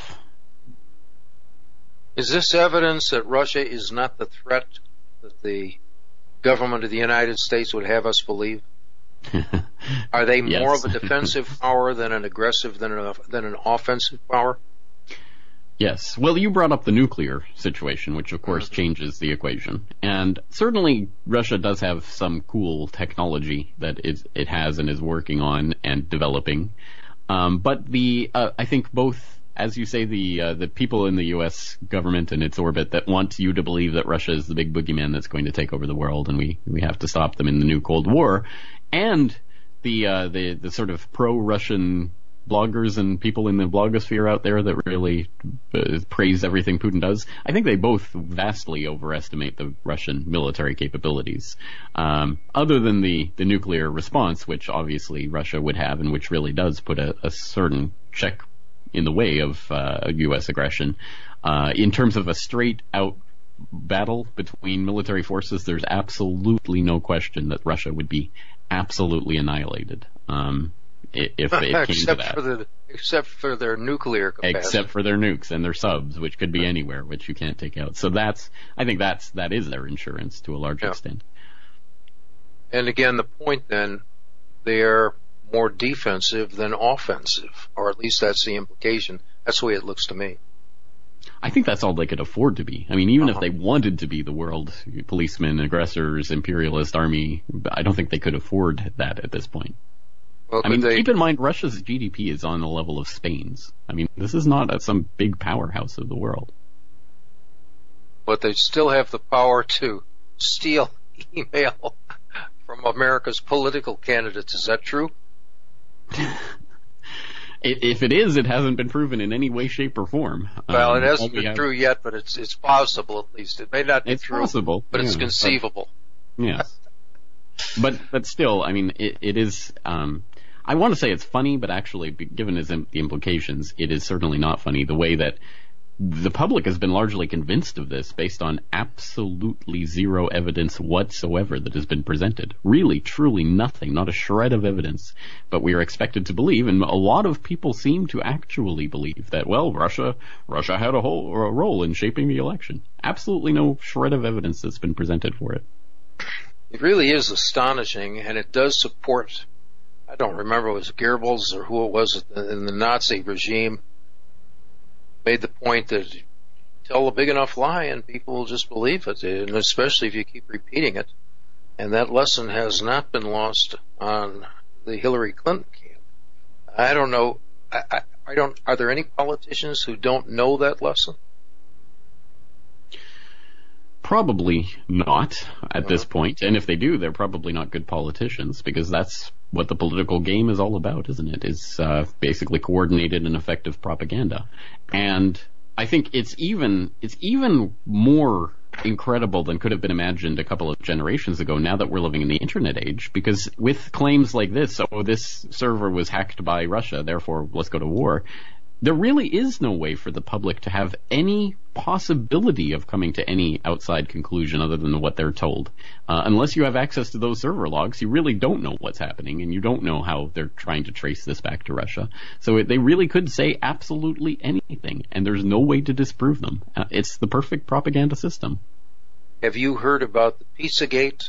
Is this evidence that Russia is not the threat that the government of the United States would have us believe? Are they Yes. more of a defensive power than an aggressive than an, than an offensive power? Yes. Well, you brought up the nuclear situation, which of course changes the equation. And certainly Russia does have some cool technology that it, it has and is working on and developing. Um, but the uh, I think both, as you say, the uh, the people in the U S government and its orbit that want you to believe that Russia is the big boogeyman that's going to take over the world, and we, we have to stop them in the new Cold War, and the uh, the the sort of pro-Russian bloggers and people in the blogosphere out there that really uh, praise everything Putin does, I think they both vastly overestimate the Russian military capabilities. Um, other than the, the nuclear response, which obviously Russia would have and which really does put a, a certain check in the way of uh, U S aggression. Uh, in terms of a straight-out battle between military forces, there's absolutely no question that Russia would be absolutely annihilated. Um, If it came except to that. for the except for their nuclear capacity. Except for their nukes and their subs, which could be anywhere, which you can't take out. So that's, I think that's, that is their insurance to a large Yeah. extent. And again, the point then, they're more defensive than offensive, or at least that's the implication. That's the way it looks to me. I think that's all they could afford to be. I mean, even Uh-huh. if they wanted to be the world policemen, aggressors, imperialist army, I don't think they could afford that at this point. Well, I mean, they, keep in mind, Russia's G D P is on the level of Spain's. I mean, this is not a, some big powerhouse of the world. but they still have the power to steal email from America's political candidates. Is that true? If it is, it hasn't been proven in any way, shape, or form. Well, Um, it hasn't all we been have- true yet, but it's it's possible at least. It may not be It's true, possible, but it's yeah, conceivable. Yes. But but still, I mean, it, it is. Um, I want to say it's funny, but actually, given its im- the implications, it is certainly not funny. The way that the public has been largely convinced of this, based on absolutely zero evidence whatsoever that has been presented. Really, truly nothing, not a shred of evidence. But we are expected to believe, and a lot of people seem to actually believe that. Well, Russia, Russia had a whole or a role in shaping the election. Absolutely no shred of evidence that's been presented for it. It really is astonishing, and it does support, I don't remember if it was Goebbels or who it was in the Nazi regime, made the point that you tell a big enough lie and people will just believe it, and especially if you keep repeating it. And that lesson has not been lost on the Hillary Clinton camp. I don't know, I, I, I don't, are there any politicians who don't know that lesson? Probably not at this point, and if they do, they're probably not good politicians, because that's what the political game is all about, isn't it? Is uh, basically coordinated and effective propaganda. And I think it's even it's even more incredible than could have been imagined a couple of generations ago, now that we're living in the internet age, because with claims like this, oh, this server was hacked by Russia, therefore let's go to war, there really is no way for the public to have any possibility of coming to any outside conclusion other than what they're told. Uh, unless you have access to those server logs, you really don't know what's happening, and you don't know how they're trying to trace this back to Russia. So it, they really could say absolutely anything, and there's no way to disprove them. Uh, it's the perfect propaganda system. Have you heard about the Pizzagate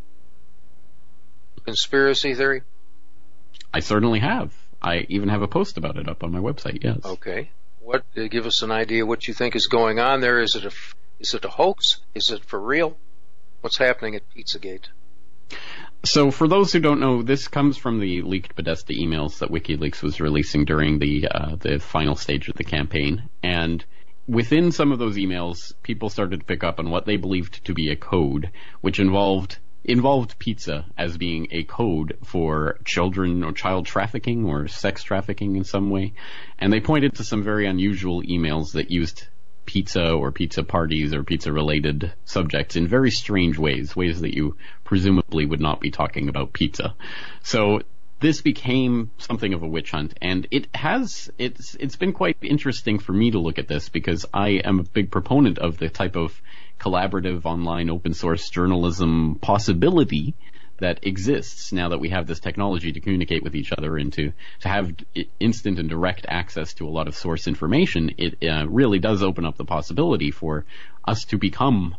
conspiracy theory? I certainly have. I even have a post about it up on my website, yes. Okay. What, uh, give us an idea what you think is going on there. Is it a, is it a hoax? Is it for real? What's happening at Pizzagate? So for those who don't know, this comes from the leaked Podesta emails that WikiLeaks was releasing during the uh, the final stage of the campaign. And within some of those emails, people started to pick up on what they believed to be a code, which involved involved pizza as being a code for children or child trafficking or sex trafficking in some way. And they pointed to some very unusual emails that used pizza or pizza parties or pizza-related subjects in very strange ways, ways that you presumably would not be talking about pizza. So this became something of a witch hunt, and it has, it's, it's been quite interesting for me to look at this, because I am a big proponent of the type of collaborative online open source journalism possibility that exists now that we have this technology to communicate with each other and to, to have instant and direct access to a lot of source information. It uh, really does open up the possibility for us to become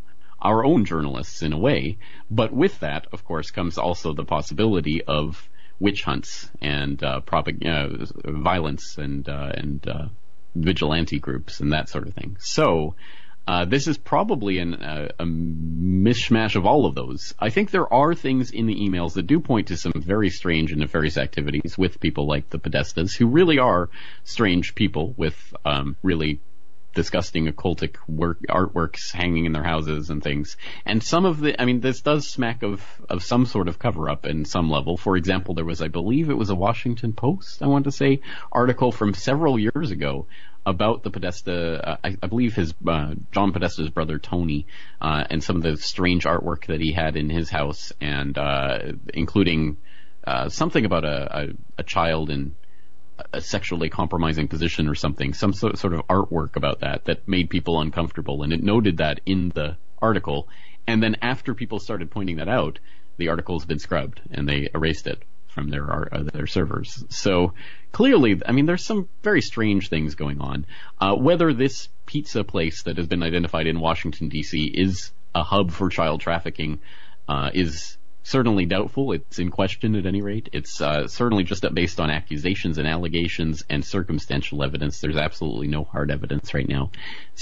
our own journalists in a way. But with that, of course, comes also the possibility of witch hunts and uh, propag- uh, violence and uh, and uh, vigilante groups and that sort of thing. So uh, this is probably an, uh, a mishmash of all of those. I think there are things in the emails that do point to some very strange and nefarious activities with people like the Podestas, who really are strange people with um, really disgusting occultic work, artworks hanging in their houses and things. And some of the, I mean, this does smack of, of some sort of cover-up in some level. For example, there was, I believe it was a Washington Post, I want to say, article from several years ago about the Podesta, uh, I, I believe his, uh, John Podesta's brother Tony, uh, and some of the strange artwork that he had in his house, and, uh, including, uh, something about a, a, a child in a sexually compromising position or something, some sort of artwork about that that made people uncomfortable, and it noted that in the article. And then after people started pointing that out, the article's been scrubbed and they erased it from their uh, their servers. So clearly, I mean, there's some very strange things going on. Uh, whether this pizza place that has been identified in Washington, D C is a hub for child trafficking uh, is certainly doubtful. It's in question at any rate. It's uh, certainly just based on accusations and allegations and circumstantial evidence. There's absolutely no hard evidence right now.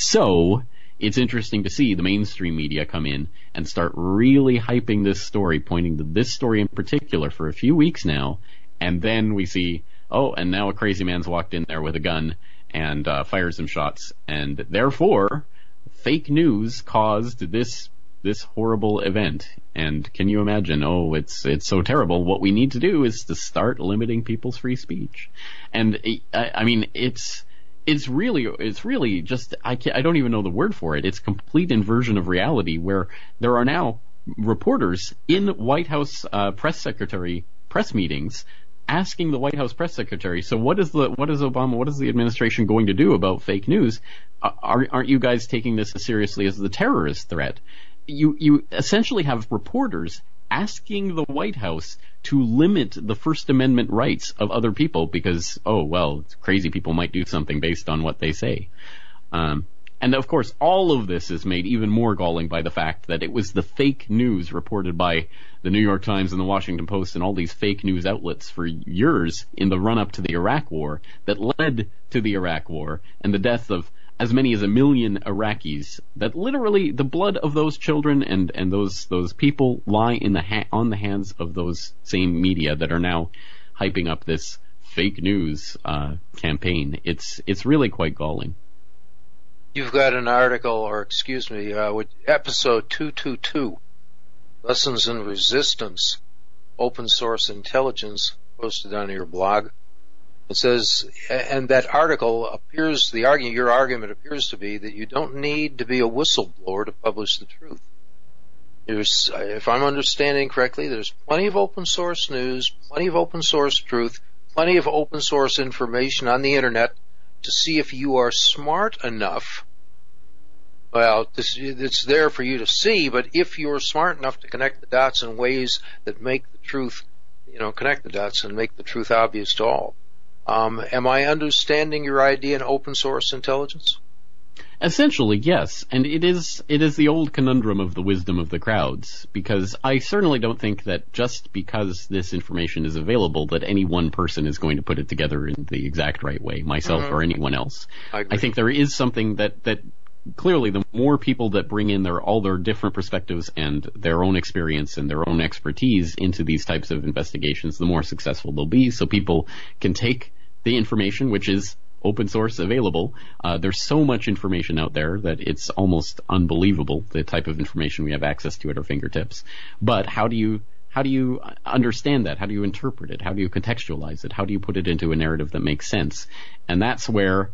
So it's interesting to see the mainstream media come in and start really hyping this story, pointing to this story in particular for a few weeks now. And then we see, oh, and now a crazy man's walked in there with a gun and uh, fired some shots. And therefore, fake news caused this this horrible event. And can you imagine, oh, it's it's so terrible. What we need to do is to start limiting people's free speech. And I, I mean, it's it's really it's really just I can't, I don't even know the word for it. It's complete inversion of reality, where there are now reporters in White House uh, press secretary press meetings asking the White House press secretary, so what is the what is Obama, what is the administration going to do about fake news? Uh, are, aren't you guys taking this as seriously as the terrorist threat? You you essentially have reporters asking the White House to limit the First Amendment rights of other people because, oh, well, crazy people might do something based on what they say. Um, and, of course, all of this is made even more galling by the fact that it was the fake news reported by the New York Times and the Washington Post and all these fake news outlets for years in the run-up to the Iraq War that led to the Iraq War and the death of as many as a million Iraqis, that literally the blood of those children and, and those those people lie in the ha- on the hands of those same media that are now hyping up this fake news uh, campaign. It's it's really quite galling. You've got an article, or excuse me, uh, with episode two twenty-two, Lessons in Resistance, Open Source Intelligence, posted on your blog. It says, and that article appears, the argument, your argument appears to be that you don't need to be a whistleblower to publish the truth. There's, if I'm understanding correctly, there's plenty of open source news, plenty of open source truth, plenty of open source information on the internet to see if you are smart enough. Well, this, it's there for you to see, but if you're smart enough to connect the dots in ways that make the truth, you know, connect the dots and make the truth obvious to all. Um, am I understanding your idea in open source intelligence? Essentially, yes. And it is it is the old conundrum of the wisdom of the crowds, because I certainly don't think that just because this information is available that any one person is going to put it together in the exact right way, myself mm-hmm. or anyone else. I, I think there is something that, that clearly the more people that bring in their all their different perspectives and their own experience and their own expertise into these types of investigations, the more successful they'll be. So people can take the information, which is open source available. Uh, there's so much information out there that it's almost unbelievable the type of information we have access to at our fingertips. But how do you how do you understand that? How do you interpret it? How do you contextualize it? How do you put it into a narrative that makes sense? And that's where,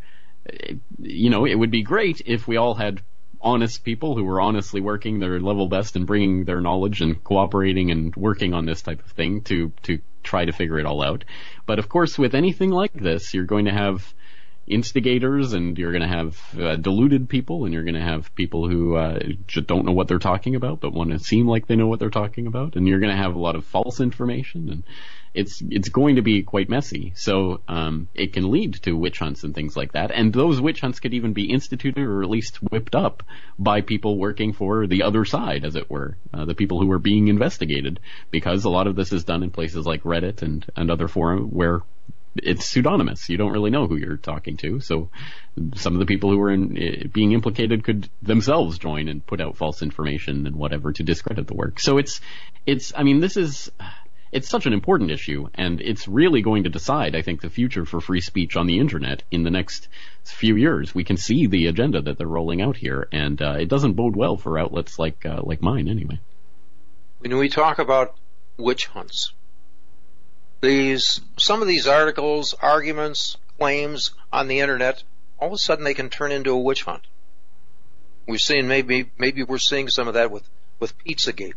you know, it would be great if we all had honest people who were honestly working their level best and bringing their knowledge and cooperating and working on this type of thing to to try to figure it all out. But of course, with anything like this, you're going to have instigators, and you're going to have uh, deluded people, and you're going to have people who uh, just don't know what they're talking about, but want to seem like they know what they're talking about, and you're going to have a lot of false information, and it's it's going to be quite messy. So um, it can lead to witch hunts and things like that, and those witch hunts could even be instituted or at least whipped up by people working for the other side, as it were, uh, the people who are being investigated, because a lot of this is done in places like Reddit and, and other forums where it's pseudonymous. You don't really know who you're talking to, so some of the people who are in, being implicated could themselves join and put out false information and whatever to discredit the work. So it's, it's, I mean, this is, it's such an important issue, and it's really going to decide, I think, the future for free speech on the internet in the next few years. We can see the agenda that they're rolling out here, and uh, it doesn't bode well for outlets like uh, like mine, anyway. When we talk about witch hunts, these some of these articles, arguments, claims on the internet, all of a sudden they can turn into a witch hunt. We've seen maybe maybe we're seeing some of that with with Pizzagate.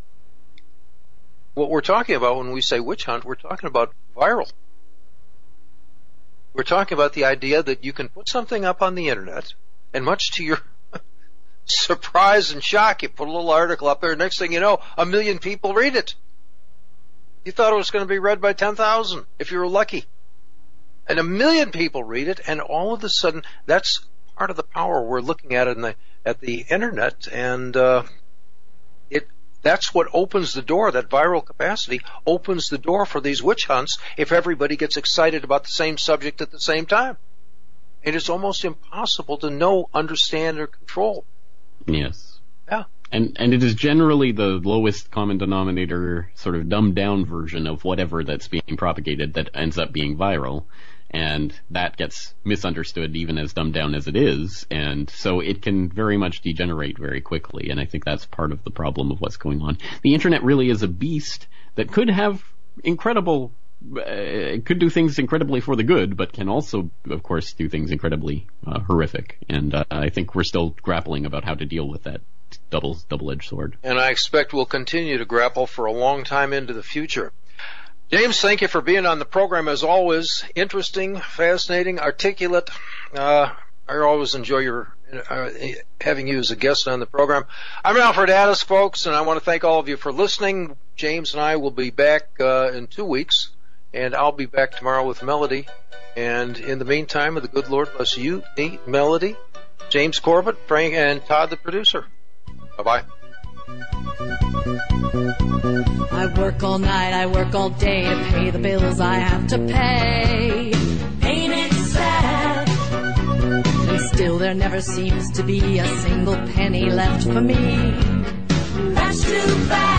What we're talking about when we say witch hunt, we're talking about viral. We're talking about the idea that you can put something up on the internet, and much to your surprise and shock, you put a little article up there, next thing you know, a million people read it. You thought it was going to be read by ten thousand, if you were lucky. And a million people read it, and all of a sudden, that's part of the power we're looking at in the, at the internet, and uh, it that's what opens the door, that viral capacity opens the door for these witch hunts if everybody gets excited about the same subject at the same time. And it's almost impossible to know, understand, or control. Yes. Yeah. And and it is generally the lowest common denominator, sort of dumbed down version of whatever that's being propagated that ends up being viral. And that gets misunderstood even as dumbed down as it is. And so it can very much degenerate very quickly. And I think that's part of the problem of what's going on. The internet really is a beast that could have incredible, uh, it could do things incredibly for the good, but can also, of course, do things incredibly uh, horrific. And uh, I think we're still grappling about how to deal with that double, double-edged sword. And I expect we'll continue to grapple for a long time into the future. James, thank you for being on the program as always. Interesting, fascinating, articulate. Uh, I always enjoy your uh, having you as a guest on the program. I'm Alfred Addis, folks, and I want to thank all of you for listening. James and I will be back uh, in two weeks, and I'll be back tomorrow with Melody. And in the meantime, may the good Lord bless you, me, Melody, James Corbett, Frank, and Todd, the producer. Bye-bye. I work all night, I work all day to pay the bills I have to pay. Ain't it sad? And still there never seems to be a single penny left for me. That's too bad.